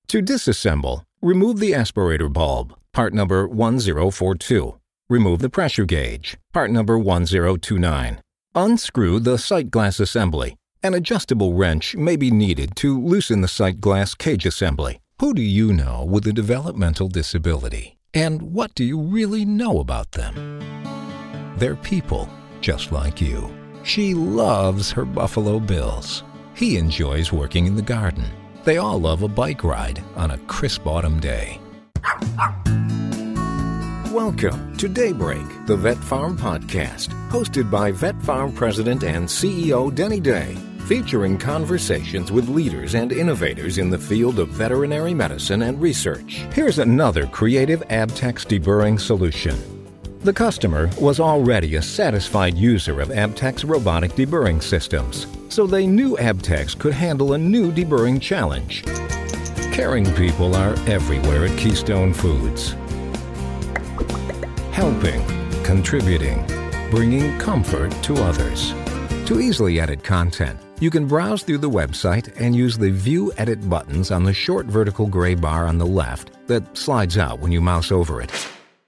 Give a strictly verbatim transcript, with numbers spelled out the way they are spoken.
To disassemble, remove the aspirator bulb, part number one zero four two. Remove the pressure gauge, part number one zero two nine. Unscrew the sight glass assembly. An adjustable wrench may be needed to loosen the sight glass cage assembly. Who do you know with a developmental disability? And what do you really know about them? They're people, just like you. She loves her Buffalo Bills. He enjoys working in the garden. They all love a bike ride on a crisp autumn day. Welcome to Daybreak, the Vet Farm Podcast, hosted by Vet Farm President and C E O Denny Day, featuring conversations with leaders and innovators in the field of veterinary medicine and research. Here's another creative Abtex deburring solution. The customer was already a satisfied user of Abtex robotic deburring systems, so they knew Abtex could handle a new deburring challenge. Caring people are everywhere at Keystone Foods. Helping, contributing, bringing comfort to others. To easily edit content, you can browse through the website and use the View Edit buttons on the short vertical gray bar on the left that slides out when you mouse over it.